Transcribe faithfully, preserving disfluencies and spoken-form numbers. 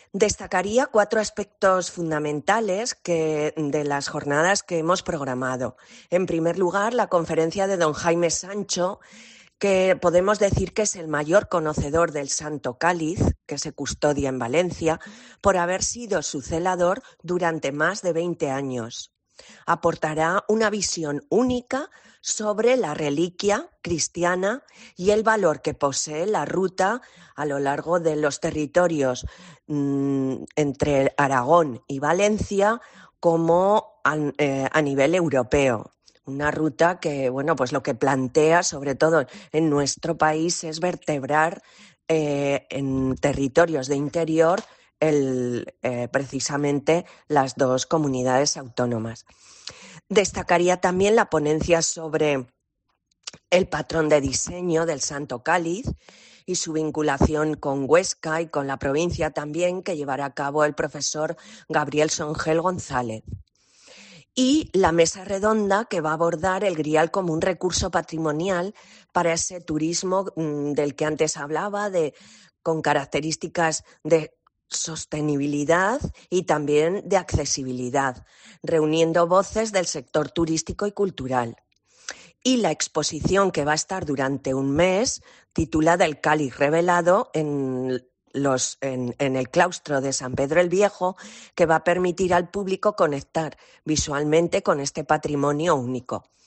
Destacaría cuatro aspectos fundamentales que, de las jornadas que hemos programado. En primer lugar, la conferencia de don Jaime Sancho, que podemos decir que es el mayor conocedor del Santo Cáliz, que se custodia en Valencia, por haber sido su celador durante más de veinte años. Aportará una visión única sobre la reliquia cristiana y el valor que posee la ruta a lo largo de los territorios mmm, entre Aragón y Valencia como a, eh, a nivel europeo. Una ruta que, bueno, pues lo que plantea, sobre todo en nuestro país, es vertebrar eh, en territorios de interior el, eh, precisamente las dos comunidades autónomas. Destacaría también la ponencia sobre el patrón de diseño del Santo Cáliz y su vinculación con Huesca y con la provincia también, que llevará a cabo el profesor Gabriel Songel González. Y la mesa redonda, que va a abordar el grial como un recurso patrimonial para ese turismo mmm, del que antes hablaba, de, con características de sostenibilidad y también de accesibilidad, reuniendo voces del sector turístico y cultural. Y la exposición, que va a estar durante un mes, titulada El Cáliz Revelado, en, los, en, en el claustro de San Pedro el Viejo, que va a permitir al público conectar visualmente con este patrimonio único.